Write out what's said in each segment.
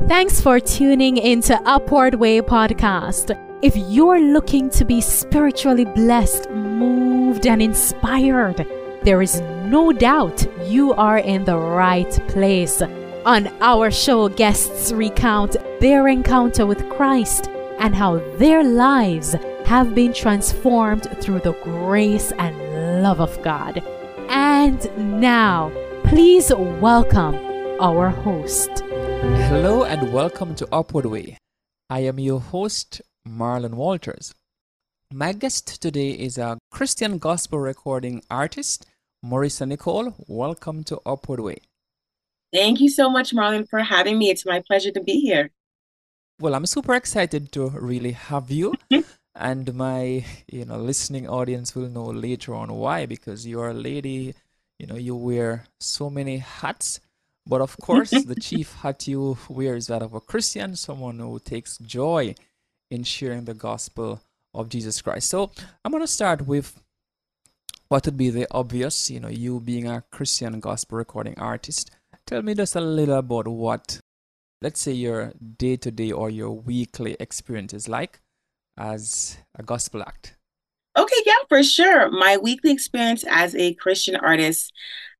Thanks for tuning into Upward Way Podcast. If you're looking to be spiritually blessed, moved, and inspired, there is no doubt you are in the right place. On our show, guests recount their encounter with Christ and how their lives have been transformed through the grace and love of God. And now, please welcome our host. Hello and welcome to Upward Way. I am your host, Marlon Walters. My guest today is a Christian gospel recording artist, Marissa Nicole. Welcome to Upward Way. Thank you so much, Marlon, for having me. It's my pleasure to be here. Well, I'm super excited to really have you. And my listening audience will know later on why, because you're a lady, you wear so many hats. But of course, the chief hat you wear is that of a Christian, someone who takes joy in sharing the gospel of Jesus Christ. So I'm going to start with what would be the obvious, you being a Christian gospel recording artist. Tell me just a little about what, let's say, your day-to-day or your weekly experience is like as a gospel act. Okay, yeah, for sure. My weekly experience as a Christian artist,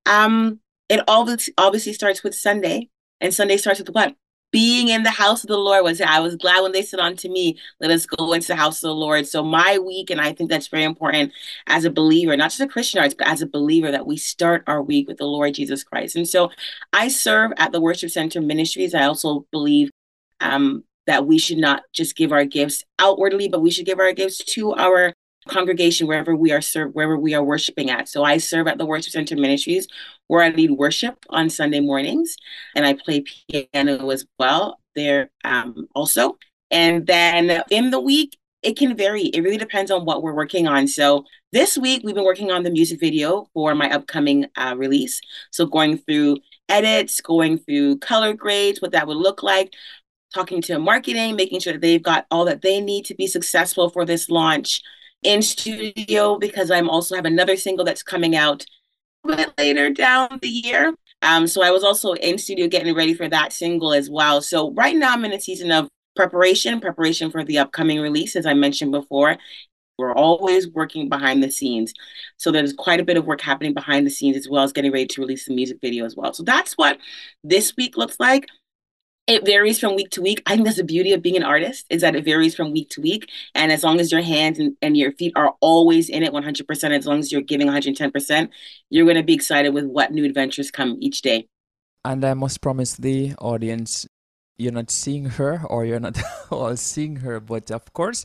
it obviously starts with Sunday, and Sunday starts with what? Being in the house of the Lord. I was glad when they said unto me, let us go into the house of the Lord. So my week, and I think that's very important as a believer, not just a Christian artist, but as a believer, that we start our week with the Lord Jesus Christ. And so I serve at the Worship Center Ministries. I also believe that we should not just give our gifts outwardly, but we should give our gifts to our congregation wherever we are worshiping at. So I serve at the Worship Center Ministries, where I lead worship on Sunday mornings, and I play piano as well there also. And then in the week, it can vary. It really depends on what we're working on. So this week, we've been working on the music video for my upcoming release. So going through edits, going through color grades, what that would look like, talking to marketing, making sure that they've got all that they need to be successful for this launch, in studio, because I'm also have another single that's coming out a bit later down the year. So I was also in studio getting ready for that single as well. So right now I'm in a season of preparation for the upcoming release. As I mentioned before, we're always working behind the scenes. So there's quite a bit of work happening behind the scenes, as well as getting ready to release the music video as well. So that's what this week looks like. It varies from week to week. I think that's the beauty of being an artist, is that it varies from week to week. And as long as your hands and your feet are always in it 100%, as long as you're giving 110%, you're going to be excited with what new adventures come each day. And I must promise the audience, you're not seeing her, or you're not all seeing her, but of course,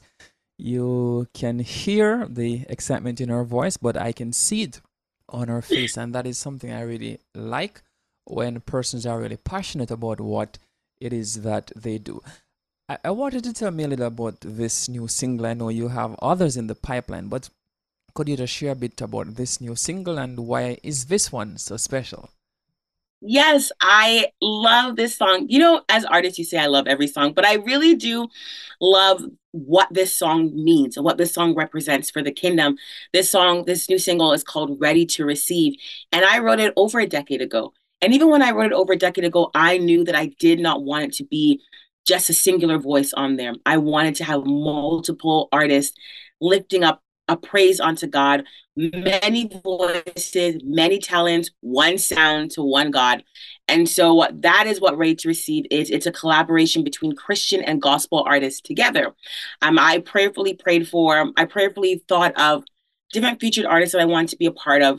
you can hear the excitement in her voice, but I can see it on her face. And that is something I really like, when persons are really passionate about what it is that they do. I wanted to tell me a little about this new single. I know you have others in the pipeline, but could you just share a bit about this new single and why is this one so special? Yes, I love this song. As artists, you say I love every song, but I really do love what this song means and what this song represents for the kingdom. This new single is called Ready to Receive, and I wrote it over a decade ago. And even when I wrote it over a decade ago, I knew that I did not want it to be just a singular voice on there. I wanted to have multiple artists lifting up a praise unto God, many voices, many talents, one sound to one God. And so that is what Ready to Receive is. It's a collaboration between Christian and gospel artists together. I prayerfully thought of different featured artists that I wanted to be a part of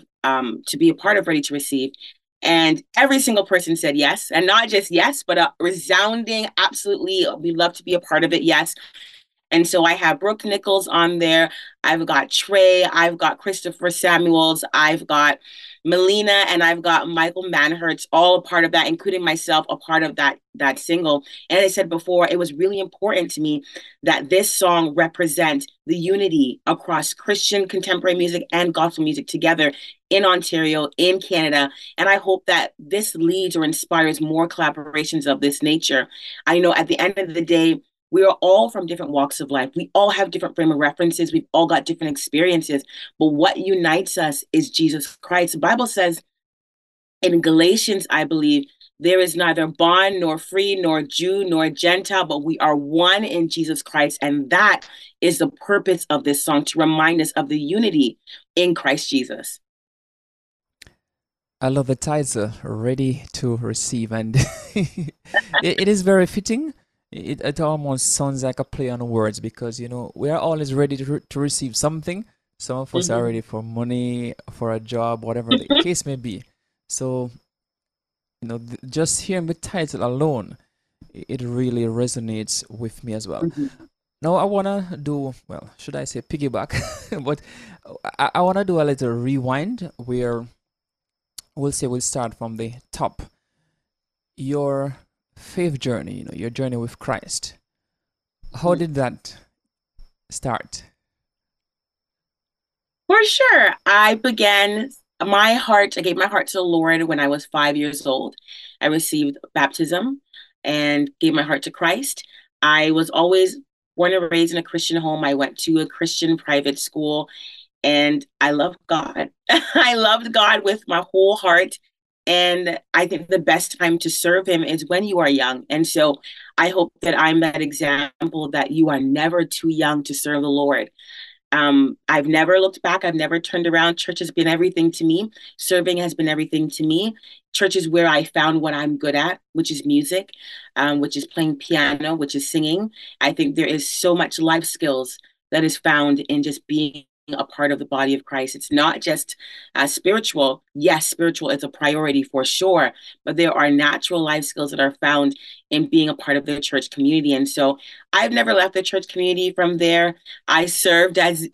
Ready to Receive. And every single person said yes, and not just yes, but a resounding, absolutely, we'd love to be a part of it, yes. And so I have Brooke Nichols on there. I've got Trey. I've got Christopher Samuels. I've got Melina, and I've got Michael Manhertz, all a part of that, including myself, a part of that single. And as I said before, it was really important to me that this song represent the unity across Christian contemporary music and gospel music together in Ontario, in Canada. And I hope that this leads or inspires more collaborations of this nature. I know at the end of the day, we are all from different walks of life. We all have different frame of references. We've all got different experiences. But what unites us is Jesus Christ. The Bible says in Galatians, I believe, There is neither bond nor free, nor Jew nor Gentile, but we are one in Jesus Christ. And that is the purpose of this song, to remind us of the unity in Christ Jesus. I love the title, Ready to Receive, and it is very fitting. It almost sounds like a play on words because, we are always ready to receive something. Some of us are ready for money, for a job, whatever the case may be. So, just hearing the title alone, it really resonates with me as well. Now, I want to do, well, should I say piggyback? But I want to do a little rewind where we'll start from the top. Your faith journey, your journey with Christ. How did that start? For sure. I gave my heart to the Lord when I was 5 years old. I received baptism and gave my heart to Christ. I was always born and raised in a Christian home. I went to a Christian private school, and I loved God. I loved God with my whole heart. And I think the best time to serve him is when you are young. And so I hope that I'm that example that you are never too young to serve the Lord. I've never looked back. I've never turned around. Church has been everything to me. Serving has been everything to me. Church is where I found what I'm good at, which is music, which is playing piano, which is singing. I think there is so much life skills that is found in just being a part of the body of Christ. It's not just spiritual. Yes, spiritual is a priority for sure, but there are natural life skills that are found in being a part of the church community. And so I've never left the church community from there. I served as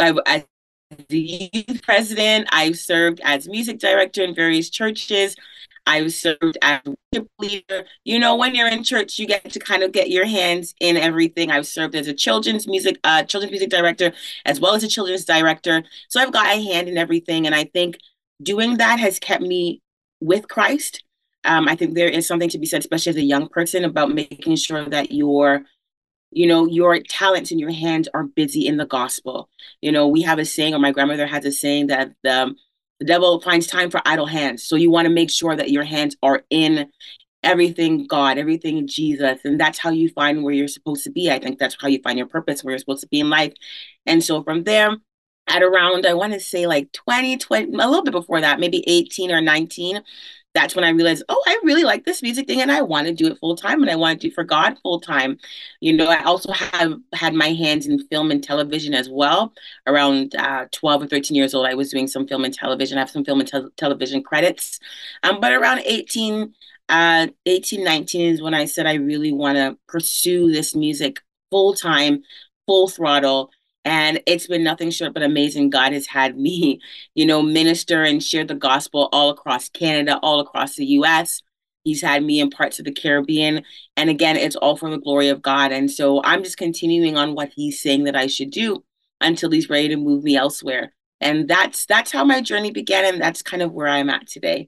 the youth president. I've served as music director in various churches. I've served as a worship leader. When you're in church, you get to kind of get your hands in everything. I've served as a children's music director, as well as a children's director. So I've got a hand in everything. And I think doing that has kept me with Christ. I think there is something to be said, especially as a young person, about making sure that your talents and your hands are busy in the gospel. We have a saying, or my grandmother has a saying, that the devil finds time for idle hands. So you want to make sure that your hands are in everything God, everything Jesus. And that's how you find where you're supposed to be. I think that's how you find your purpose, where you're supposed to be in life. And so from there, at around, I want to say like 20, a little bit before that, maybe 18 or 19, that's when I realized, I really like this music thing and I want to do it full time, and I want to do it for God full time. I also have had my hands in film and television as well. Around 12 or 13 years old, I was doing some film and television. I have some film and television credits. But around 18, 19 is when I said I really want to pursue this music full time, full throttle. And it's been nothing short but amazing. God has had me, minister and share the gospel all across Canada, all across the US. He's had me in parts of the Caribbean. And again, it's all for the glory of God. And so I'm just continuing on what he's saying that I should do until he's ready to move me elsewhere. And that's how my journey began. And that's kind of where I'm at today.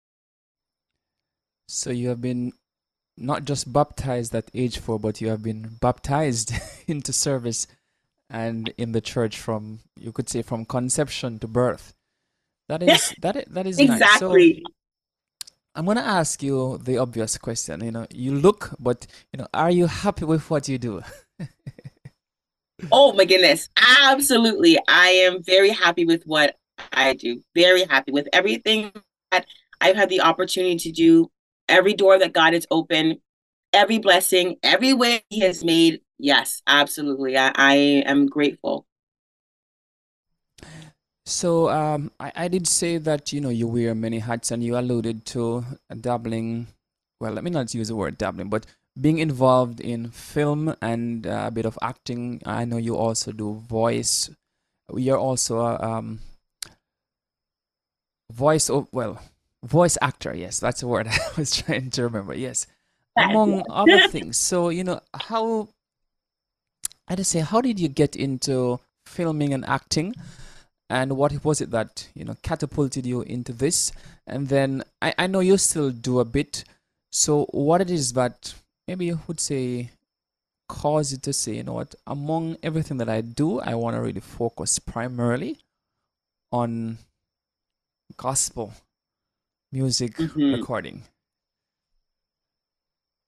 So you have been not just baptized at age 4, but you have been baptized into service and in the church from, you could say, from conception to birth. That is Exactly. Nice. So I'm gonna ask you the obvious question. You look, but are you happy with what you do? Oh my goodness. Absolutely. I am very happy with what I do. Very happy with everything that I've had the opportunity to do. Every door that God has opened, every blessing, every way he has made. Yes, absolutely. I am grateful. So I did say that you wear many hats, and you alluded to dabbling. Well, let me not use the word dabbling, but being involved in film and a bit of acting. I know you also do voice. You're also a voice actor. Yes, that's the word I was trying to remember. Yes, among other things. So how did you get into filming and acting, and what was it that catapulted you into this? And then I know you still do a bit. So what it is that maybe you would say cause you to say, what, among everything that I do, I want to really focus primarily on gospel music recording.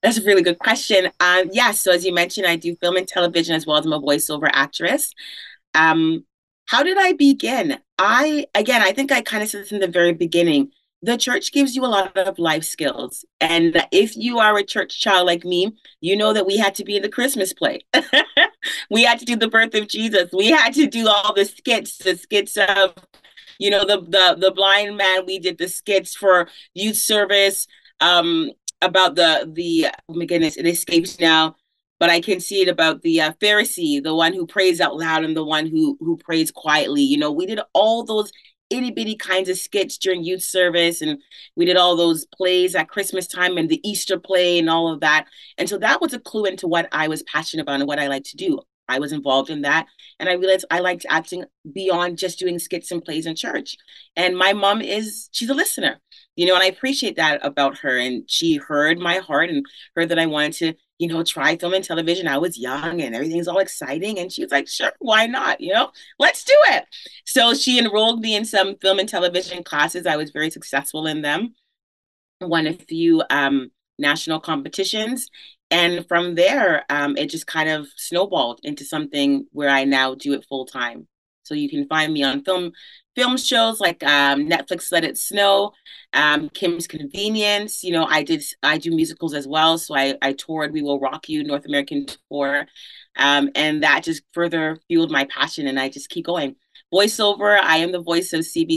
That's a really good question. Yeah, so as you mentioned, I do film and television as well as I'm a voiceover actress. Um, how did I begin? I think I kind of said this in the very beginning. The church gives you a lot of life skills. And if you are a church child like me, you know that we had to be in the Christmas play. We had to do the birth of Jesus. We had to do all the skits of, the blind man. We did the skits for youth service, about the oh my goodness, it escapes now, but I can see it about the Pharisee, the one who prays out loud and the one who prays quietly. We did all those itty bitty kinds of skits during youth service, and we did all those plays at Christmas time and the Easter play and all of that. And so that was a clue into what I was passionate about and what I like to do. I was involved in that, and I realized I liked acting beyond just doing skits and plays in church. And my mom she's a listener, and I appreciate that about her. And she heard my heart and heard that I wanted to, try film and television. I was young and everything's all exciting. And she was like, sure, why not? Let's do it. So she enrolled me in some film and television classes. I was very successful in them, won a few national competitions. And from there, it just kind of snowballed into something where I now do it full time. So you can find me on film shows like Netflix Let It Snow, Kim's Convenience. I do musicals as well. So I toured We Will Rock You North American tour. And that just further fueled my passion, and I just keep going. Voiceover, I am the voice of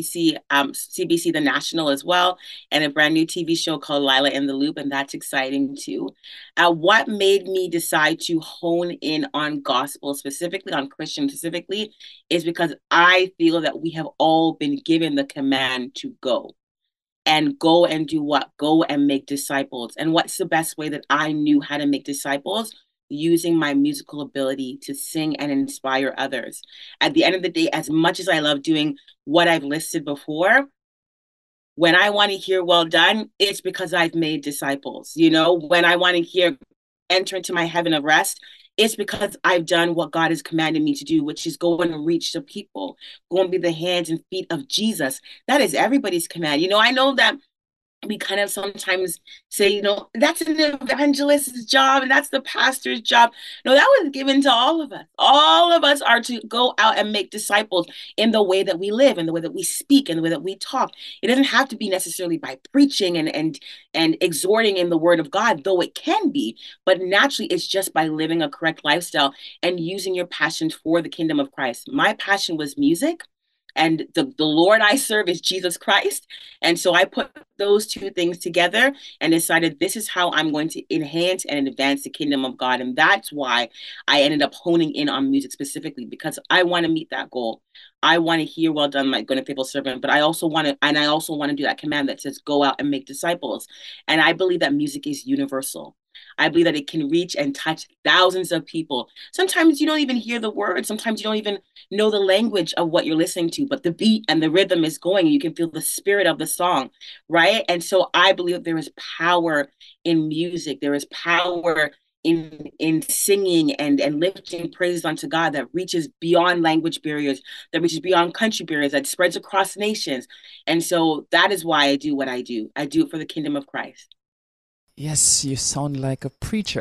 CBC The National as well, and a brand new TV show called Lila in the Loop, and that's exciting too. What made me decide to hone in on gospel specifically, on Christian specifically, is because I feel that we have all been given the command to go. And go and do what? Go and make disciples. And what's the best way that I knew how to make disciples? Using my musical ability to sing and inspire others. At the end of the day, as much as I love doing what I've listed before, when I want to hear well done, it's because I've made disciples. When I want to hear enter into my heaven of rest, it's because I've done what God has commanded me to do, which is go and reach the people, go and be the hands and feet of Jesus. That is everybody's command. I know that we kind of sometimes say, that's an evangelist's job and that's the pastor's job. No, that was given to all of us. All of us are to go out and make disciples in the way that we live, in the way that we speak, in the way that we talk. It doesn't have to be necessarily by preaching and exhorting in the word of God, though it can be, but naturally it's just by living a correct lifestyle and using your passion for the kingdom of Christ. My passion was music. And the Lord I serve is Jesus Christ. And so I put those two things together and decided this is how I'm going to enhance and advance the kingdom of God. And that's why I ended up honing in on music specifically, because I want to meet that goal. I want to hear, well done, my good and faithful servant. But I also want to do that command that says, go out and make disciples. And I believe that music is universal. I believe that it can reach and touch thousands of people. Sometimes you don't even hear the words. Sometimes you don't even know the language of what you're listening to, but the beat and the rhythm is going. You can feel the spirit of the song, right? And so I believe that there is power in music. There is power in singing and lifting praises unto God that reaches beyond language barriers, that reaches beyond country barriers, that spreads across nations. And so that is why I do what I do. I do it for the kingdom of Christ. Yes, you sound like a preacher.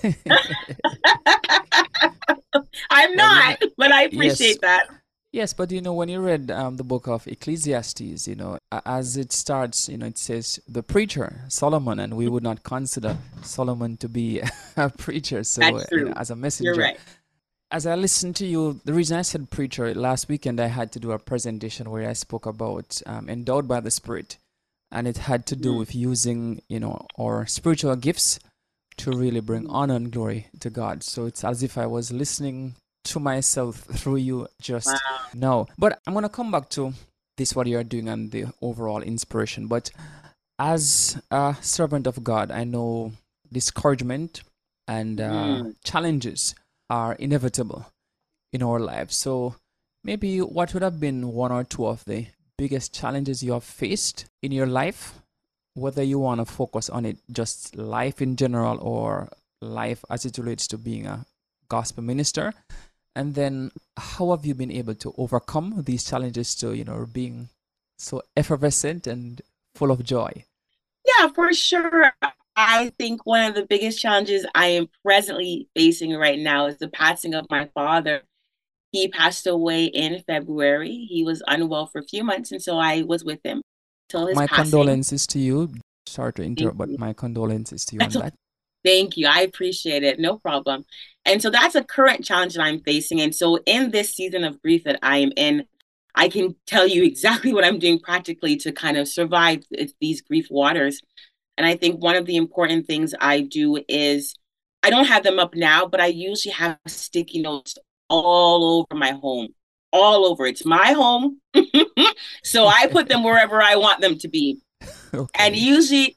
I'm not, but I appreciate that. Yes, but when you read the book of Ecclesiastes, as it starts, it says the preacher, Solomon, and we would not consider Solomon to be a preacher. So as a messenger. You're right. As I listened to you, the reason I said preacher, last weekend I had to do a presentation where I spoke about endowed by the Spirit. And it had to do with using, our spiritual gifts to really bring honor and glory to God. So it's as if I was listening to myself through you just now. But I'm going to come back to this, what you're doing and the overall inspiration. But as a servant of God, I know discouragement and challenges are inevitable in our lives. So maybe what would have been one or two of the biggest challenges you have faced in your life, whether you want to focus on it, just life in general or life as it relates to being a gospel minister? And then how have you been able to overcome these challenges to, being so effervescent and full of joy? Yeah, for sure. I think one of the biggest challenges I am presently facing right now is the passing of my father. He passed away in February. He was unwell for a few months, and so I was with him till his My passing. condolences to you. Sorry to Thank interrupt, but you. my condolences to you on That's that. Thank you. I appreciate it. No problem. And so that's a current challenge that I'm facing. And so in this season of grief that I am in, I can tell you exactly what I'm doing practically to kind of survive these grief waters. And I think one of the important things I do is I don't have them up now, but I usually have sticky notes all over my home, all over. It's my home. So I put them wherever I want them to be. And Okay. usually,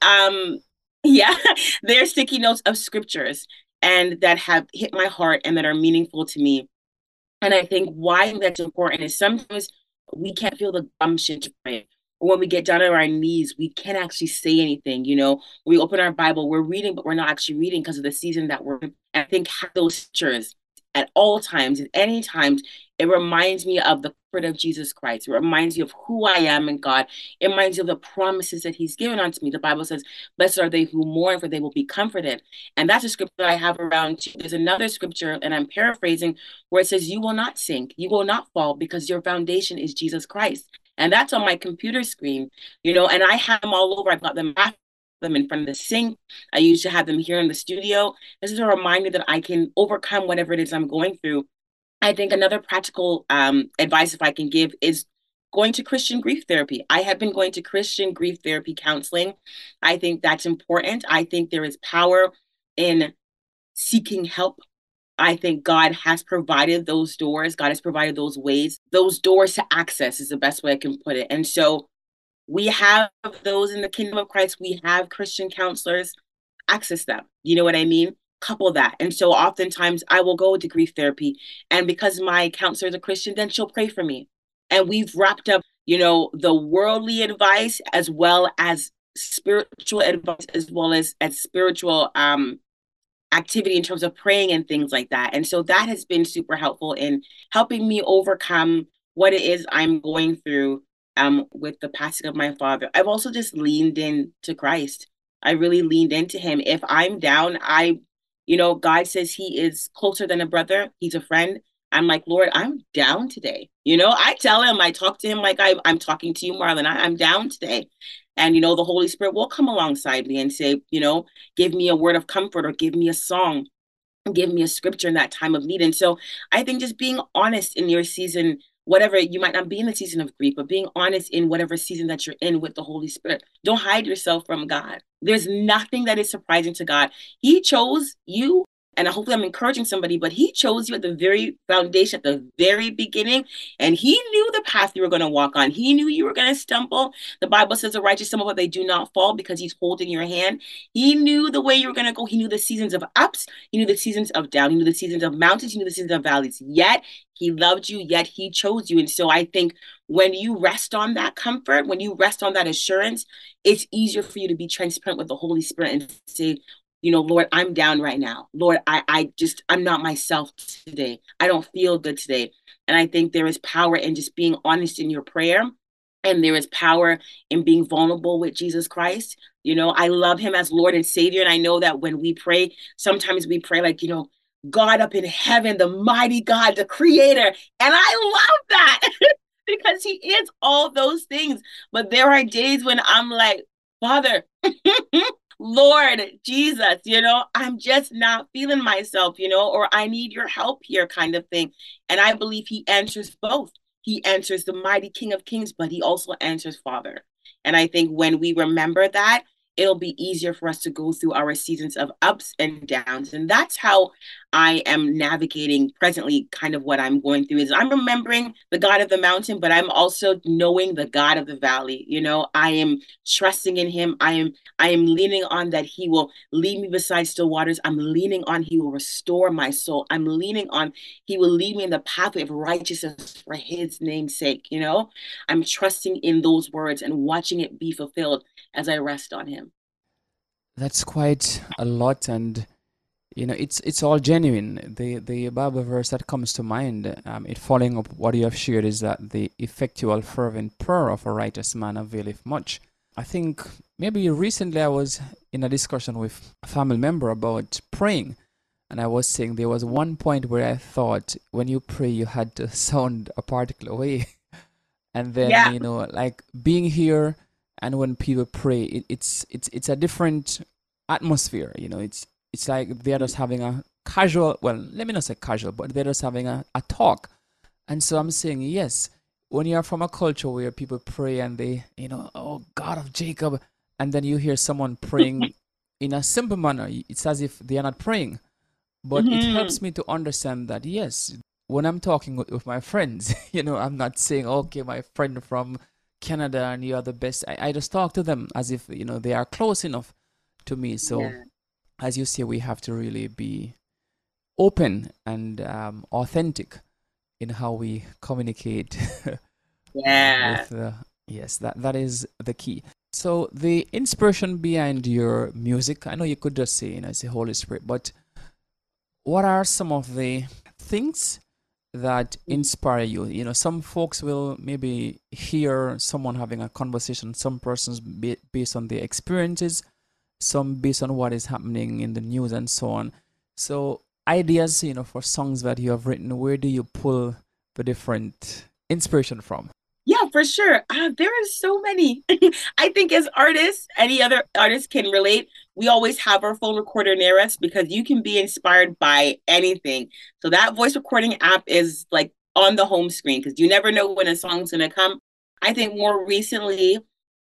yeah, they're sticky notes of scriptures and that have hit my heart and that are meaningful to me. And I think why that's important is sometimes we can't feel the gumption to pray. Or when we get down on our knees, we can't actually say anything. You know, we open our Bible, we're reading, but we're not actually reading because of the season that we're in. And I think have those scriptures at all times, at any times, it reminds me of the comfort of Jesus Christ. It reminds me of who I am in God. It reminds me of the promises that He's given unto me. The Bible says, "Blessed are they who mourn, for they will be comforted." And that's a scripture that I have around too. There's another scripture, and I'm paraphrasing, where it says, "You will not sink, you will not fall, because your foundation is Jesus Christ." And that's on my computer screen, you know, and I have them all over. I've got them in front of the sink. I used to have them here in the studio. This is a reminder that I can overcome whatever it is I'm going through. I think another practical advice, if I can give, is going to Christian grief therapy. I have been going to Christian grief therapy counseling. I think that's important. I think there is power in seeking help. I think God has provided those doors. God has provided those ways. Those doors to access is the best way I can put it. And so we have those in the kingdom of Christ. We have Christian counselors. Access them. You know what I mean? Couple that. And so oftentimes I will go to grief therapy. And because my counselor is a Christian, then she'll pray for me. And we've wrapped up, you know, the worldly advice as well as spiritual advice, as well as spiritual activity in terms of praying and things like that. And so that has been super helpful in helping me overcome what it is I'm going through with the passing of my father. I've also just leaned in to Christ. I really leaned into him. If I'm down, you know, God says he is closer than a brother. He's a friend. I'm like, Lord, I'm down today. You know, I tell him, I talk to him like I'm talking to you, Marlon. I'm down today. And, you know, the Holy Spirit will come alongside me and say, you know, give me a word of comfort or give me a song, give me a scripture in that time of need. And so I think just being honest in your season, whatever, you might not be in the season of grief, but being honest in whatever season that you're in with the Holy Spirit. Don't hide yourself from God. There's nothing that is surprising to God. He chose you. And hopefully I'm encouraging somebody, but he chose you at the very foundation, at the very beginning. And he knew the path you were going to walk on. He knew you were going to stumble. The Bible says the righteous stumble, but they do not fall because he's holding your hand. He knew the way you were going to go. He knew the seasons of ups. He knew the seasons of down. He knew the seasons of mountains. He knew the seasons of valleys. Yet he loved you. Yet he chose you. And so I think when you rest on that comfort, when you rest on that assurance, it's easier for you to be transparent with the Holy Spirit and say, you know, Lord, I'm down right now. Lord, I'm not myself today. I don't feel good today. And I think there is power in just being honest in your prayer. And there is power in being vulnerable with Jesus Christ. You know, I love him as Lord and Savior. And I know that when we pray, sometimes we pray like, you know, God up in heaven, the mighty God, the creator. And I love that because he is all those things. But there are days when I'm like, Father, Lord Jesus, you know, I'm just not feeling myself, you know, or I need your help here kind of thing. And I believe he answers both. He answers the mighty King of Kings, but he also answers Father. And I think when we remember that, it'll be easier for us to go through our seasons of ups and downs. And that's how I am navigating presently kind of what I'm going through is I'm remembering the God of the mountain, but I'm also knowing the God of the valley. You know, I am trusting in him. I am leaning on that he will lead me beside still waters. I'm leaning on he will restore my soul. I'm leaning on he will lead me in the pathway of righteousness for his name's sake. You know, I'm trusting in those words and watching it be fulfilled as I rest on him. That's quite a lot, and you know, it's all genuine. The Bible verse that comes to mind, it following up what you have shared, is that the effectual fervent prayer of a righteous man availeth much. I think maybe recently I was in a discussion with a family member about praying, and I was saying there was one point where I thought when you pray you had to sound a particular way. And then, Yeah. you know, like being here and when people pray, it's a different atmosphere. You know, it's like they're just having a casual, well, let me not say casual, but they're just having a talk. And so I'm saying, yes, when you're from a culture where people pray and they, you know, oh God of Jacob, and then you hear someone praying in a simple manner, it's as if they are not praying. But it Hmm. helps me to understand that, yes, when I'm talking with my friends, you know, I'm not saying, okay, my friend from Canada and you are the best. I just talk to them as if, you know, they are close enough to me. So, Yeah. as you say, we have to really be open and authentic in how we communicate Yeah. with the, yes, that is the key. So, the inspiration behind your music, I know you could just say, you know, it's the Holy Spirit, but what are some of the things that inspire you? You know, some folks will maybe hear someone having a conversation, some persons based on their experiences, some based on what is happening in the news and so on. So, ideas, you know, for songs that you have written, where do you pull the different inspiration from? Yeah, for sure. There are so many. I think as artists, any other artist can relate. We always have our phone recorder near us because you can be inspired by anything. So that voice recording app is like on the home screen because you never know when a song's gonna come. I think more recently,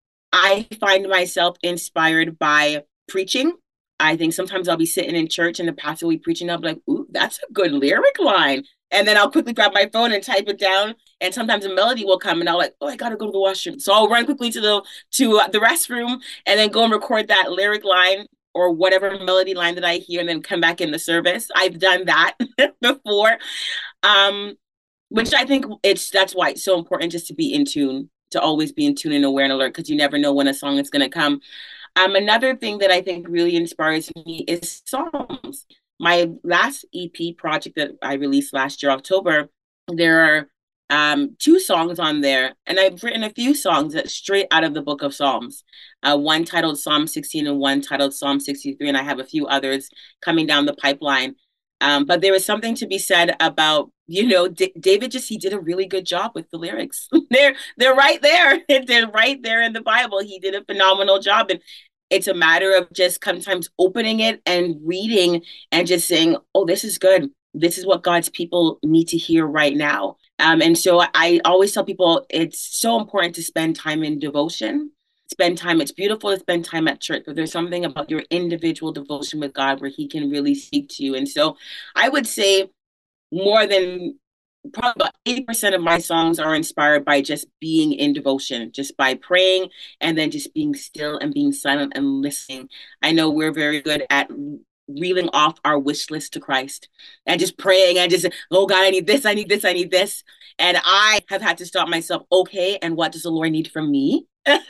I find myself inspired by preaching. I think sometimes I'll be sitting in church and the pastor will be preaching. I'll be like, ooh, that's a good lyric line. And then I'll quickly grab my phone and type it down. And sometimes a melody will come and I'll like, oh, I gotta go to the washroom. So I'll run quickly to the restroom and then go and record that lyric line or whatever melody line that I hear and then come back in the service. I've done that before. Um, which I think that's why it's so important just to be in tune, to always be in tune and aware and alert because you never know when a song is going to come. Another thing that I think really inspires me is songs. My last EP project that I released last year, October, there are two songs on there, and I've written a few songs that straight out of the book of Psalms. One titled Psalm 16 and one titled Psalm 63, and I have a few others coming down the pipeline. But there is something to be said about, David he did a really good job with the lyrics. They're right there. They're right there in the Bible. He did a phenomenal job. And it's a matter of just sometimes opening it and reading and just saying, oh, this is good. This is what God's people need to hear right now. And so I always tell people it's so important to spend time in devotion. Spend time. It's beautiful to spend time at church, but there's something about your individual devotion with God where He can really speak to you. And so I would say more than probably about 80% of my songs are inspired by just being in devotion, just by praying and then just being still and being silent and listening. I know we're very good at reeling off our wish list to Christ and just praying and just, oh God, I need this, I need this, I need this. And I have had to stop myself. Okay, and what does the Lord need from me?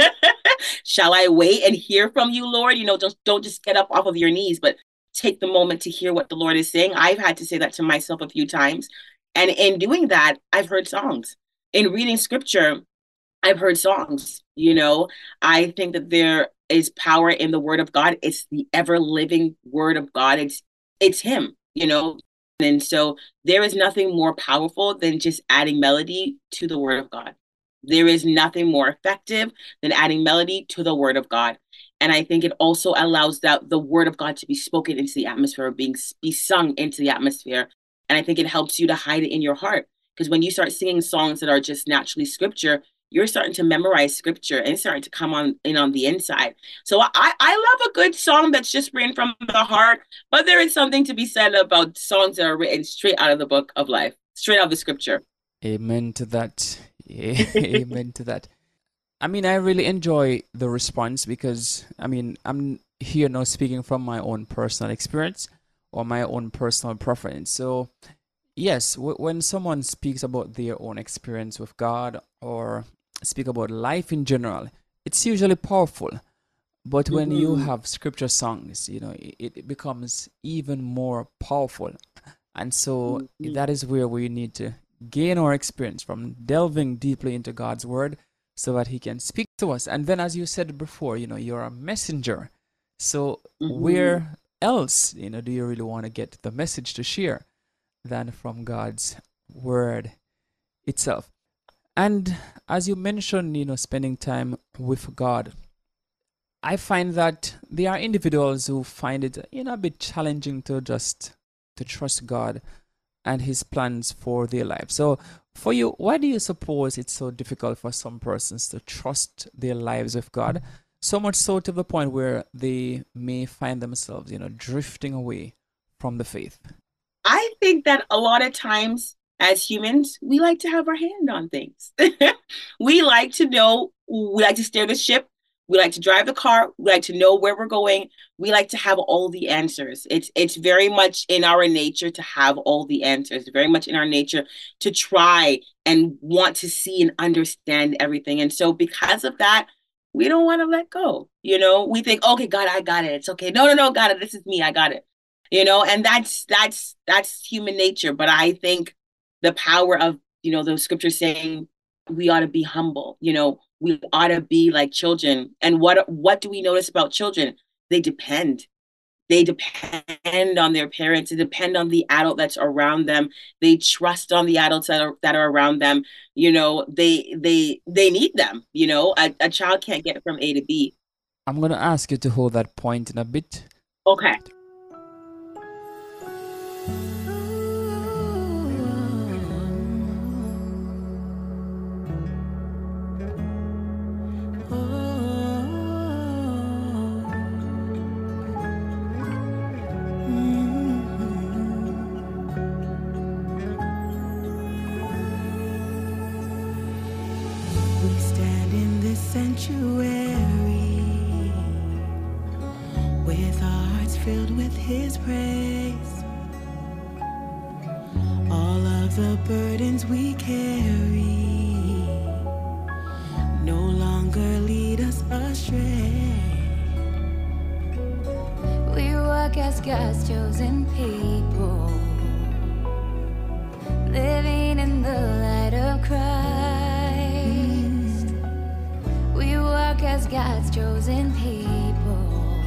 Shall I wait and hear from you, Lord? Don't just get up off of your knees, but take the moment to hear what the Lord is saying. I've had to say that to myself a few times. And in doing that, I've heard songs. In reading scripture, I've heard songs. I think that there is power in the word of God. It's the ever living word of God. It's him. And so there is nothing more powerful than just adding melody to the word of God. There is nothing more effective than adding melody to the word of God. And I think it also allows that the word of God to be spoken into the atmosphere, be sung into the atmosphere. And I think it helps you to hide it in your heart. Because when you start singing songs that are just naturally scripture, you're starting to memorize scripture and it's starting to come on the inside. So I love a good song that's just written from the heart, but there is something to be said about songs that are written straight out of the book of life, straight out of the scripture. Amen to that. Amen to that. I mean, I really enjoy the response because, I mean, I'm here now speaking from my own personal experience or my own personal preference. So, yes, when someone speaks about their own experience with God or speak about life in general, it's usually powerful. But when you Mm-hmm. have scripture songs, you know, it becomes even more powerful. And so Mm-hmm. that is where we need to gain our experience from delving deeply into God's word so that He can speak to us. And then, as you said before, you know, you're a messenger So Mhm. where else, do you really want to get the message to share than from God's word itself? And as you mentioned, spending time with God, I find that there are individuals who find it, a bit challenging to trust God and his plans for their life. So for you, why do you suppose it's so difficult for some persons to trust their lives with God? So much so to the point where they may find themselves, drifting away from the faith. I think that a lot of times as humans, we like to have our hand on things. We like to know, we like to steer the ship, we like to drive the car, we like to know where we're going. We like to have all the answers. It's very much in our nature to have all the answers. Very much in our nature to try and want to see and understand everything. And so because of that, we don't want to let go. We think, okay, God, I got it. It's okay. No, no, no, got it. This is me. I got it. And that's human nature. But I think the power of those scriptures saying we ought to be humble. We ought to be like children. And what do we notice about children? They depend. They depend on their parents. They depend on the adult that's around them. They trust on the adults that are around them. They need them. A child can't get from A to B. I'm going to ask you to hold that point in a bit. Okay. We stand in this sanctuary with our hearts filled with His praise. All of the burdens we carry no longer lead us astray. We walk as God's chosen people, living in the light of Christ. We walk as God's chosen people,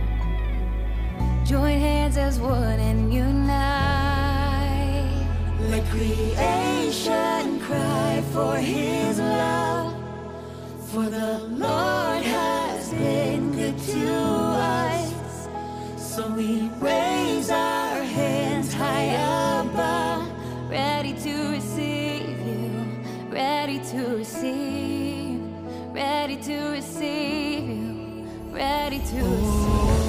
join hands as one and unite. Let creation cry for His love, for the Lord has been good to us. So we raise our hands high above, Ready to receive you, ready to receive, ready to receive you, ready to receive.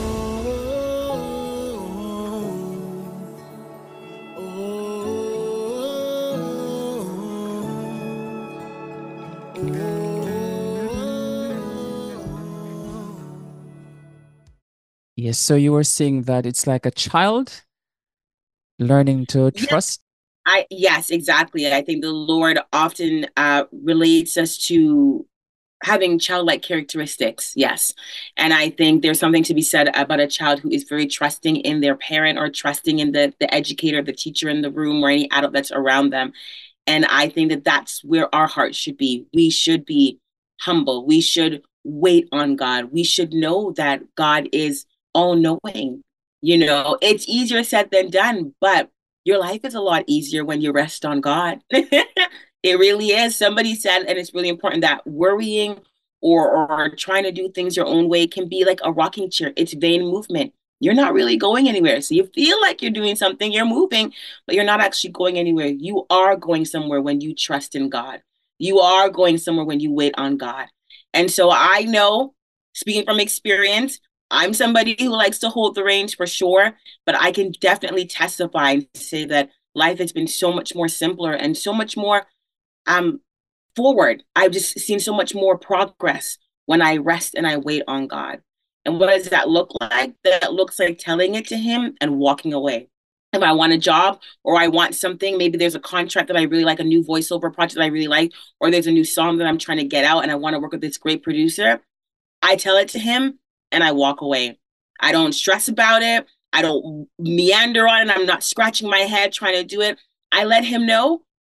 Yes, so you were saying that it's like a child learning to Yes, trust. yes, exactly. I think the Lord often relates us to having childlike characteristics. Yes. And I think there's something to be said about a child who is very trusting in their parent or trusting in the educator, the teacher in the room, or any adult that's around them. And I think that that's where our heart should be. We should be humble. We should wait on God. We should know that God is all knowing. It's easier said than done, but your life is a lot easier when you rest on God. It really is. Somebody said, and it's really important, that worrying or trying to do things your own way can be like a rocking chair. It's vain movement. You're not really going anywhere. So you feel like you're doing something, you're moving, but you're not actually going anywhere. You are going somewhere when you trust in God. You are going somewhere when you wait on God. And so I know, speaking from experience, I'm somebody who likes to hold the reins for sure, but I can definitely testify and say that life has been so much more simpler and so much more um forward. I've just seen so much more progress when I rest and I wait on God. And what does that look like? That looks like telling it to Him and walking away. If I want a job or I want something, maybe there's a contract that I really like, a new voiceover project that I really like, or there's a new song that I'm trying to get out and I want to work with this great producer. I tell it to him and I walk away. I don't stress about it. I don't meander on it. I'm not scratching my head trying to do it. I let him know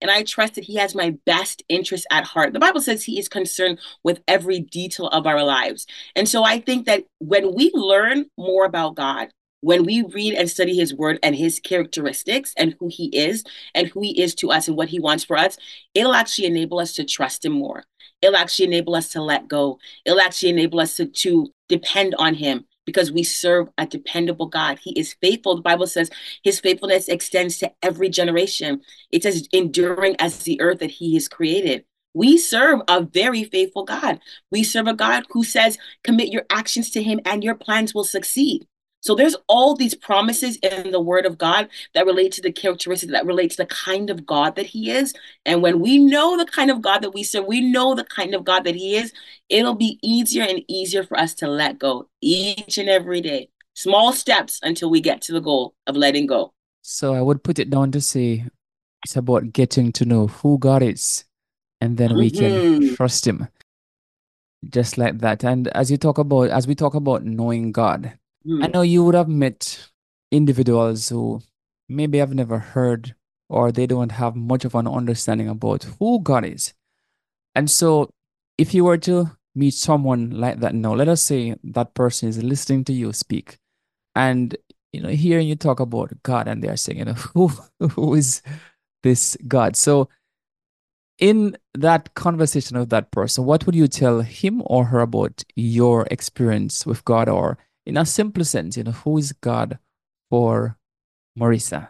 and I trust that he has my best interest at heart. The Bible says he is concerned with every detail of our lives. And so I think that when we learn more about God, when we read and study his word and his characteristics and who he is to us and what he wants for us, it'll actually enable us to trust him more. It'll actually enable us to let go. It'll actually enable us to depend on him because we serve a dependable God. He is faithful. The Bible says his faithfulness extends to every generation. It says enduring as the earth that he has created. We serve a very faithful God. We serve a God who says, commit your actions to him and your plans will succeed. So there's all these promises in the word of God that relate to the characteristics, that relate to the kind of God that he is. And when we know the kind of God that we serve, we know the kind of God that he is, it'll be easier and easier for us to let go each and every day. Small steps until we get to the goal of letting go. So I would put it down to say it's about getting to know who God is, and then we can trust him. Just like that. And as we talk about knowing God, I know you would have met individuals who maybe have never heard or they don't have much of an understanding about who God is. And so if you were to meet someone like that now, let us say that person is listening to you speak and hearing you talk about God, and they're saying, who is this God? So in that conversation with that person, what would you tell him or her about your experience with God? Or in a simple sense, who is God for Marissa?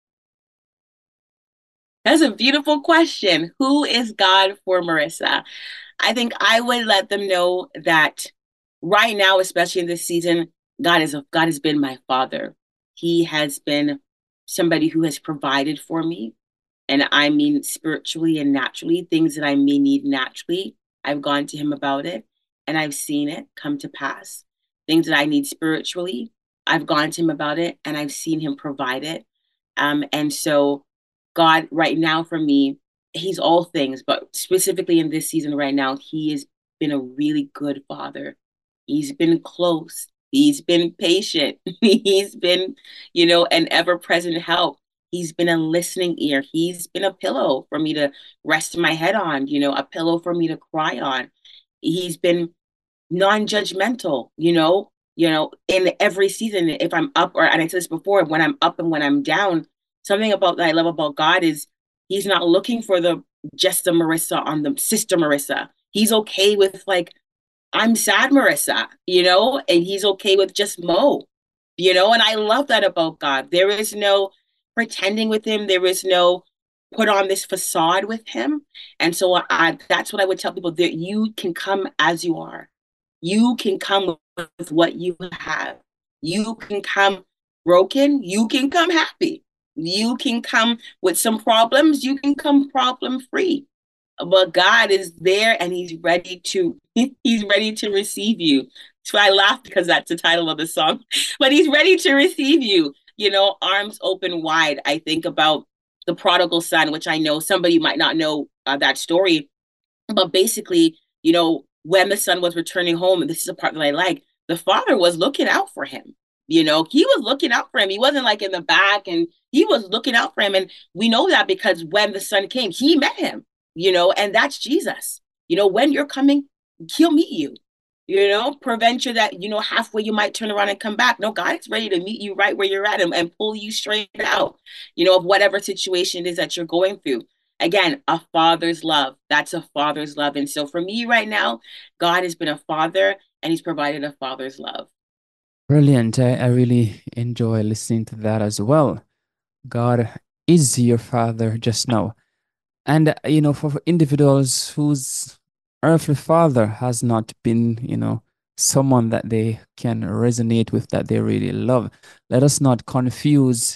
That's a beautiful question. Who is God for Marissa? I think I would let them know that right now, especially in this season, God has been my father. He has been somebody who has provided for me. And I mean spiritually and naturally, things that I may need naturally. I've gone to him about it and I've seen it come to pass. Things that I need spiritually, I've gone to him about it and I've seen him provide it. And so God right now for me, he's all things, but specifically in this season right now, he has been a really good father. He's been close. He's been patient. He's been, an ever-present help. He's been a listening ear. He's been a pillow for me to rest my head on, a pillow for me to cry on. He's been non-judgmental, in every season. If I'm up, and I said this before, when I'm up and when I'm down, something about that I love about God is he's not looking for just the Marissa on the sister Marissa. He's okay with I'm sad Marissa, and he's okay with just Mo, and I love that about God. There is no pretending with him. There is no put on this facade with him. And so that's what I would tell people, that you can come as you are. You can come with what you have. You can come broken. You can come happy. You can come with some problems. You can come problem free. But God is there and he's ready to receive you. So I laugh because that's the title of the song. But he's ready to receive you, arms open wide. I think about the prodigal son, which I know somebody might not know that story. But basically, when the son was returning home, and this is a part that I like, the father was looking out for him. He was looking out for him. He wasn't in the back, and he was looking out for him. And we know that because when the son came, he met him, and that's Jesus. When you're coming, he'll meet you, prevent you that, halfway you might turn around and come back. No, God is ready to meet you right where you're at and pull you straight out, of whatever situation it is that you're going through. Again, a father's love. That's a father's love. And so for me right now, God has been a father and he's provided a father's love. Brilliant. I really enjoy listening to that as well. God is your father just now. And, for individuals whose earthly father has not been, someone that they can resonate with, that they really love, let us not confuse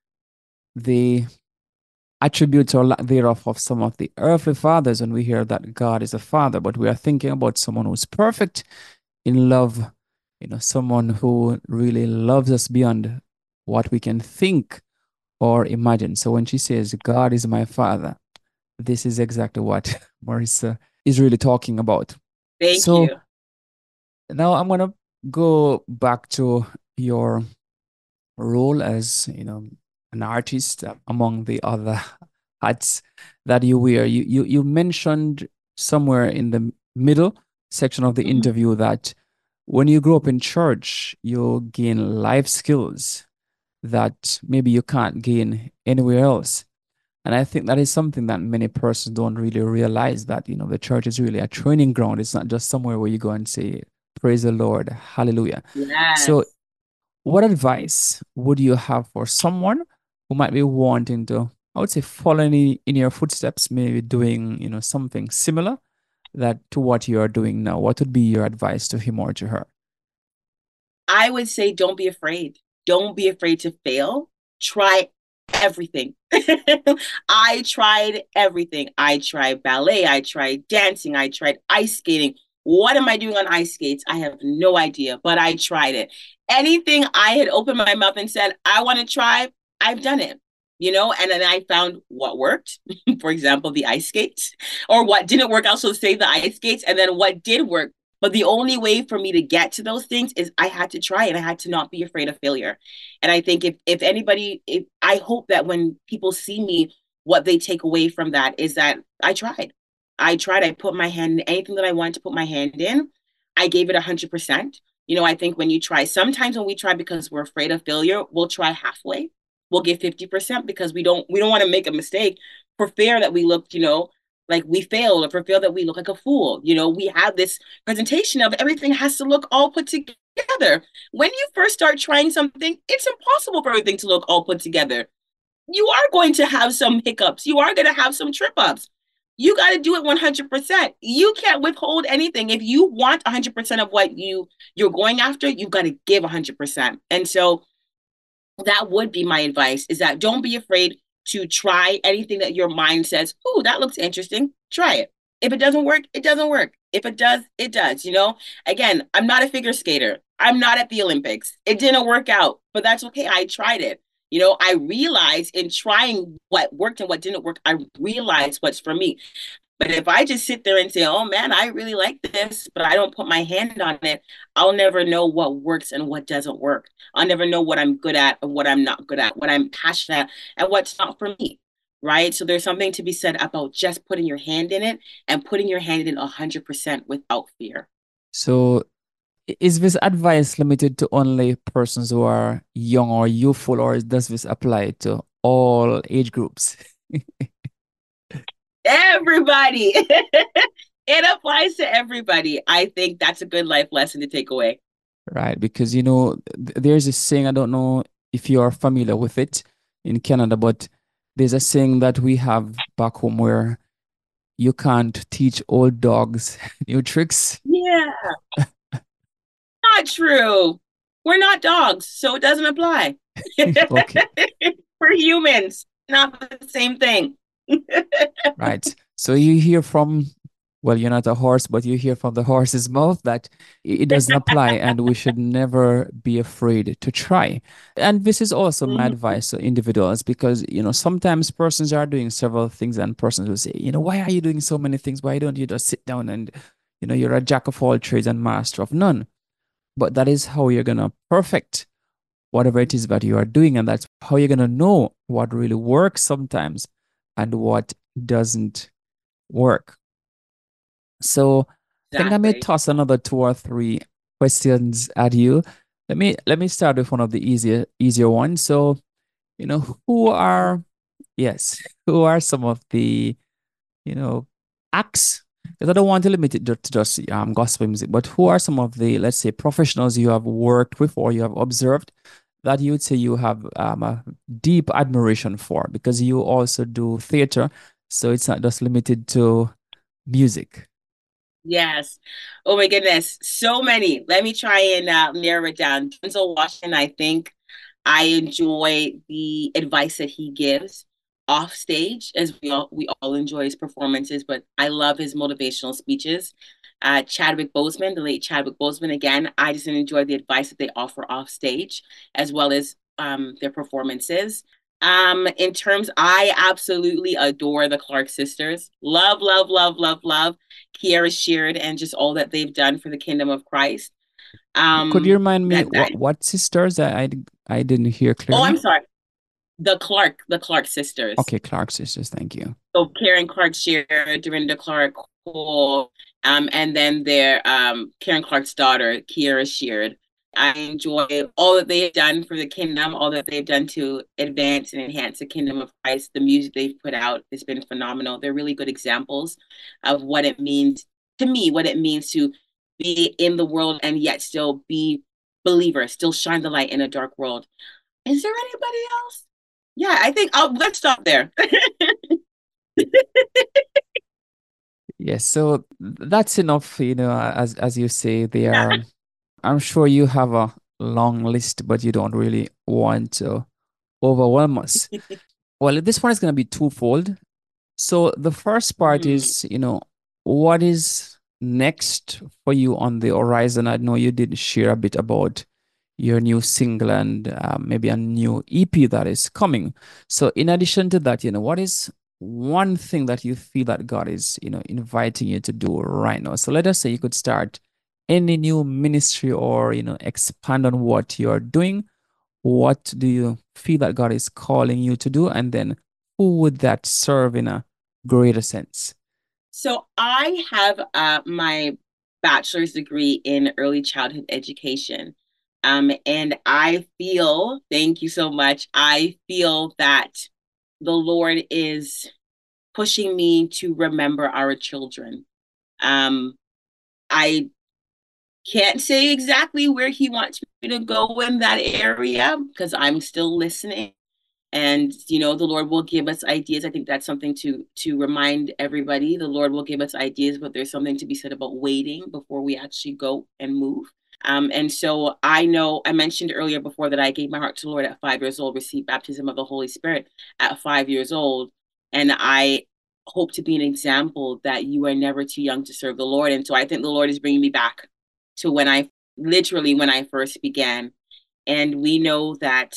the attributes or lack thereof of some of the earthly fathers when we hear that God is a father, but we are thinking about someone who's perfect in love, someone who really loves us beyond what we can think or imagine. So when she says, God is my father, this is exactly what Marissa is really talking about. Thank you. Now I'm going to go back to your role as, an artist among the other hats that you wear. You mentioned somewhere in the middle section of the Mhm. interview that when you grow up in church, you gain life skills that maybe you can't gain anywhere else. And I think that is something that many persons don't really realize, that, the church is really a training ground. It's not just somewhere where you go and say, praise the Lord, hallelujah. So Yes. what advice would you have for someone who might be wanting to, I would say, follow in your footsteps, maybe doing, something similar that to what you are doing now? What would be your advice to him or to her? I would say don't be afraid. Don't be afraid to fail. Try everything. I tried everything. I tried ballet. I tried dancing. I tried ice skating. What am I doing on ice skates? I have no idea, but I tried it. Anything I had opened my mouth and said, I want to try, I've done it. And then I found what worked. For example, the ice skates, or what didn't work. I also say the ice skates, and then what did work. But the only way for me to get to those things is I had to try, and I had to not be afraid of failure. And I think if anybody, if I hope that when people see me, what they take away from that is that I tried. I tried. I put my hand in anything that I wanted to put my hand in. I gave it 100%. I think when you try, sometimes when we try because we're afraid of failure, we'll try halfway. We'll give 50% because we don't want to make a mistake for fear that we look, like we failed, or for fear that we look like a fool. We have this presentation of everything has to look all put together. When you first start trying something, it's impossible for everything to look all put together. You are going to have some hiccups. You are going to have some trip ups. You got to do it 100%. You can't withhold anything. If you want 100% of what you're going after, you've got to give 100%. And so that would be my advice, is that don't be afraid to try anything that your mind says, oh, that looks interesting. Try it. If it doesn't work, it doesn't work. If it does, it does. Again, I'm not a figure skater. I'm not at the Olympics. It didn't work out, but that's okay. I tried it. I realized in trying what worked and what didn't work, I realized what's for me. But if I just sit there and say, oh man, I really like this, but I don't put my hand on it, I'll never know what works and what doesn't work. I'll never know what I'm good at and what I'm not good at, what I'm passionate at and what's not for me. Right. So there's something to be said about just putting your hand in it and putting your hand in 100% without fear. So is this advice limited to only persons who are young or youthful, or does this apply to all age groups? Everybody. It applies to everybody. I think that's a good life lesson to take away. Right, because there's a saying, I don't know if you are familiar with it in Canada, but there's a saying that we have back home where you can't teach old dogs new tricks. Yeah, not true. We're not dogs, so it doesn't apply. Okay, We're humans, not the same thing. right. So you hear from, well, you're not a horse, but you hear from the horse's mouth that it doesn't apply, and we should never be afraid to try. And this is also my Mhm. advice to individuals, because, sometimes persons are doing several things, and persons will say, why are you doing so many things? Why don't you just sit down and, you're a jack of all trades and master of none? But that is how you're going to perfect whatever it is that you are doing. And that's how you're going to know what really works sometimes and what doesn't work. So I think I may Exactly. toss another two or three questions at you. Let me start with one of the easier ones. So, who are, yes, who are some of the, acts? Because I don't want to limit it to just gospel music, but who are some of the, let's say, professionals you have worked with or you have observed that you would say you have a deep admiration for, because you also do theater, so it's not just limited to music. Yes. Oh my goodness. So many. Let me try and narrow it down. Denzel Washington, I think I enjoy the advice that he gives off stage, as we all enjoy his performances, but I love his motivational speeches. Chadwick Boseman, the late Chadwick Boseman, again, I just enjoy the advice that they offer off stage, as well as their performances. In terms, I absolutely adore the Clark sisters. Love, love, love, love, love Kiara Sheard and just all that they've done for the kingdom of Christ. Could you remind me That what sisters? I didn't hear Oh, I'm clearly. sorry. The Clark sisters. Okay, Clark sisters. Thank you. So Karen Clark Sheard, Dorinda Clark Cole, and then their Karen Clark's daughter, Kiera Sheard. I enjoy all that they have done for the kingdom, all that they've done to advance and enhance the kingdom of Christ. The music they've put out has been phenomenal. They're really good examples of what it means to me, what it means to be in the world and yet still be believers, still shine the light in a dark world. Is there anybody else? Yeah, I think let's stop there. Yes, so that's enough, as you say, they are, I'm sure you have a long list, but you don't really want to overwhelm us. Well, this one is going to be twofold. So the first part is, what is next for you on the horizon? I know you did share a bit about your new single and maybe a new EP that is coming. So in addition to that, what is one thing that you feel that God is, inviting you to do right now? So let us say you could start any new ministry or, expand on what you're doing. What do you feel that God is calling you to do? And then who would that serve in a greater sense? So I have my bachelor's degree in early childhood education. And I feel, thank you so much. I feel that the Lord is pushing me to remember our children. I can't say exactly where he wants me to go in that area because I'm still listening. And the Lord will give us ideas. I think that's something to remind everybody. The Lord will give us ideas, but there's something to be said about waiting before we actually go and move. And so I know I mentioned earlier before that I gave my heart to the Lord at 5 years old, received baptism of the Holy Spirit at 5 years old. And I hope to be an example that you are never too young to serve the Lord. And so I think the Lord is bringing me back to when I first began. And we know that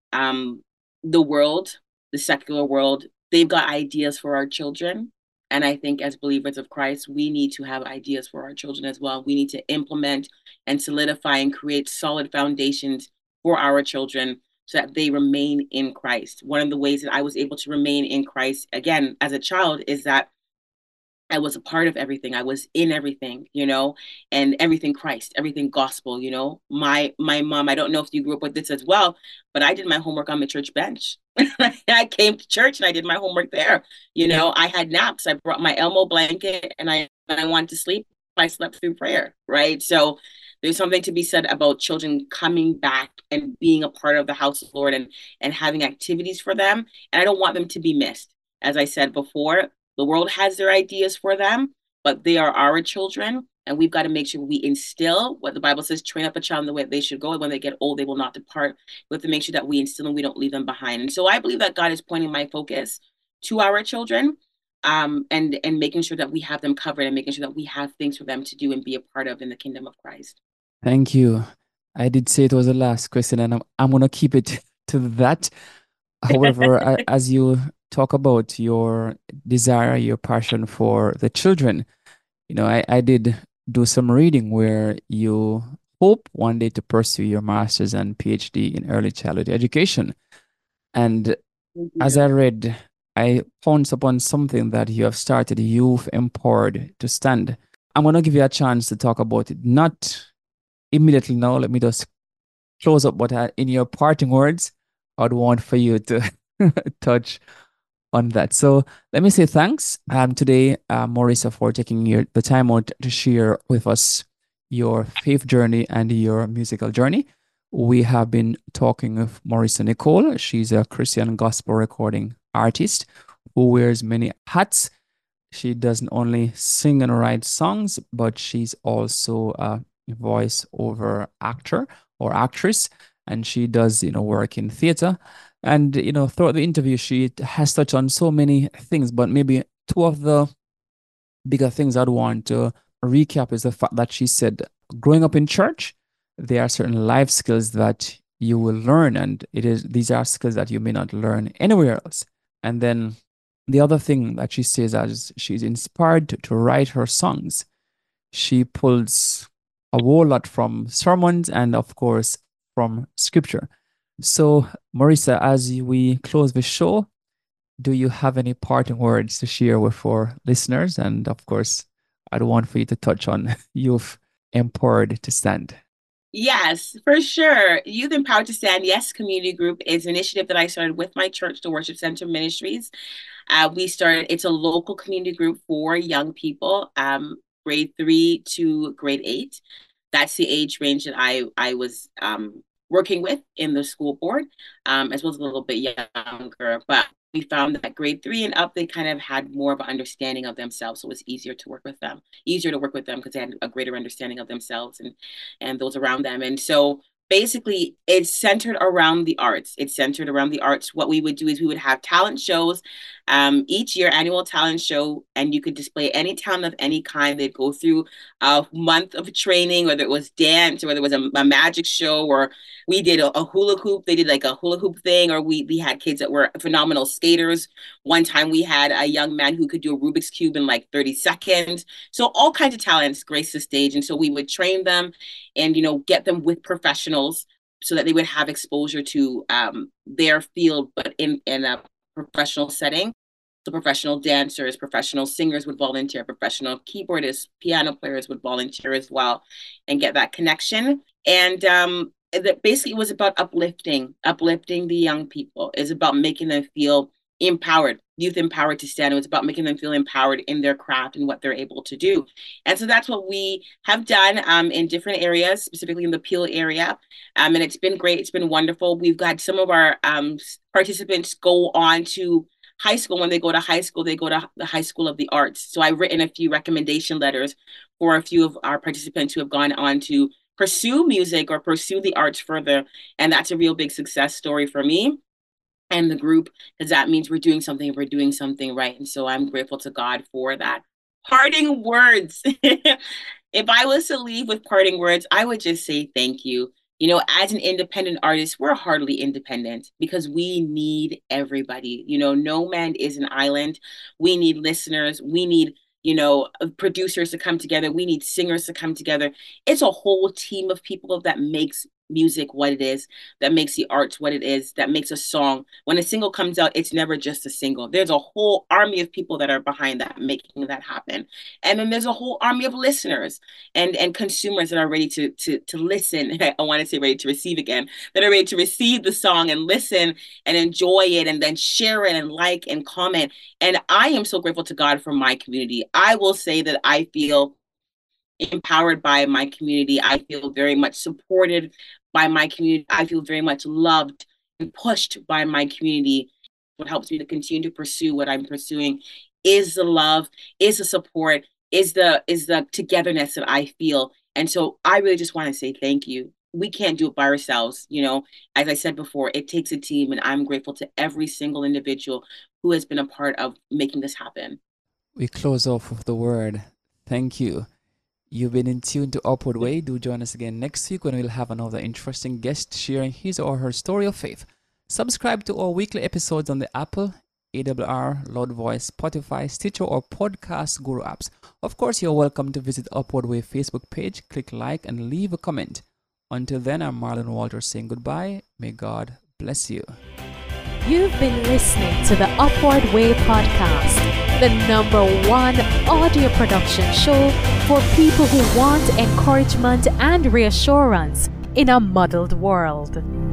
the world, the secular world, they've got ideas for our children. And I think as believers of Christ, we need to have ideas for our children as well. We need to implement and solidify and create solid foundations for our children so that they remain in Christ. One of the ways that I was able to remain in Christ, again, as a child, is that I was a part of everything. I was in everything, and everything Christ, everything gospel, My mom, I don't know if you grew up with this as well, but I did my homework on the church bench. I came to church and I did my homework there. I had naps. I brought my Elmo blanket and when I wanted to sleep, I slept through prayer, right? So there's something to be said about children coming back and being a part of the house of the Lord and having activities for them. And I don't want them to be missed. As I said before, the world has their ideas for them, but they are our children. And we've got to make sure we instill what the Bible says, train up a child in the way they should go. And when they get old, they will not depart. We have to make sure that we instill and we don't leave them behind. And so I believe that God is pointing my focus to our children, and making sure that we have them covered and making sure that we have things for them to do and be a part of in the kingdom of Christ. Thank you. I did say it was the last question, and I'm going to keep it to that. However, as you talk about your desire, your passion for the children, I did do some reading where you hope one day to pursue your master's and PhD in early childhood education. And as I read, I pounced upon something that you have started, Youth Empowered to Stand. I'm going to give you a chance to talk about it, not immediately now. Let me just close up, but in your parting words, I'd want for you to touch on that. So let me say thanks today, Marissa, for taking the time out to share with us your faith journey and your musical journey. We have been talking with Marissa Nicole. She's a Christian gospel recording artist who wears many hats. She doesn't only sing and write songs, but she's also a voice-over actor or actress, and she does, work in theater. And, throughout the interview, she has touched on so many things, but maybe two of the bigger things I'd want to recap is the fact that she said, growing up in church, there are certain life skills that you will learn, and these are skills that you may not learn anywhere else. And then the other thing that she says, as she's inspired to write her songs, she pulls a whole lot from sermons and, of course, from scripture. So, Marisa, as we close the show, do you have any parting words to share with our listeners? And of course, I'd want for you to touch on Youth Empowered to Stand. Yes, for sure. Youth Empowered to Stand, yes, community group is an initiative that I started with my church, the Worship Center Ministries. It's a local community group for young people, grade 3 to grade 8. That's the age range that I was working with in the school board, as well as a little bit younger. But we found that grade 3 and up, they kind of had more of an understanding of themselves. So it was easier to work with them because they had a greater understanding of themselves and those around them. And so basically it's centered around the arts. What we would do is we would have talent shows each year, annual talent show, and you could display any talent of any kind. They'd go through a month of training, whether it was dance or whether it was a magic show, or we did a hula hoop. They did like a hula hoop thing, or we had kids that were phenomenal skaters. One time we had a young man who could do a Rubik's Cube in like 30 seconds. So all kinds of talents graced the stage. And so we would train them and, get them with professionals so that they would have exposure to their field, but in a professional setting. So professional dancers, professional singers would volunteer, professional keyboardists, piano players would volunteer as well and get that connection. And that basically was about uplifting the young people. It's about making them feel empowered, Youth Empowered to Stand. It was about making them feel empowered in their craft and what they're able to do. And so that's what we have done in different areas, specifically in the Peel area. And it's been great. It's been wonderful. We've got some of our participants go on to high school. When they go to high school, they go to the High School of the Arts. So I've written a few recommendation letters for a few of our participants who have gone on to pursue music or pursue the arts further. And that's a real big success story for me and the group, because that means we're doing something right. And so I'm grateful to God for that. Parting words. If I was to leave with parting words, I would just say thank you. As an independent artist, we're hardly independent because we need everybody. No man is an island. We need listeners. We need, producers to come together. We need singers to come together. It's a whole team of people that makes music what it is, that makes the arts what it is, that makes a song. When a single comes out, it's never just a single. There's a whole army of people that are behind that, making that happen. And then there's a whole army of listeners and consumers that are ready to listen. I want to say ready to receive again, that are ready to receive the song and listen and enjoy it and then share it and like and comment. And I am so grateful to God for my community. I will say that I feel empowered by my community. I feel very much supported by my community. I feel very much loved and pushed by my community. What helps me to continue to pursue what I'm pursuing is the love, is the support, is the togetherness that I feel. And so I really just want to say thank you. We can't do it by ourselves. As I said before, it takes a team, and I'm grateful to every single individual who has been a part of making this happen. We close off with the word thank you. You've been in tune to Upward Way. Do join us again next week when we'll have another interesting guest sharing his or her story of faith. Subscribe to our weekly episodes on the Apple, AWR, Loud Voice, Spotify, Stitcher, or Podcast Guru apps. Of course, you're welcome to visit Upward Way Facebook page, click like, and leave a comment. Until then, I'm Marlon Walters saying goodbye. May God bless you. You've been listening to the Upward Way podcast, the #1 audio production show for people who want encouragement and reassurance in a muddled world.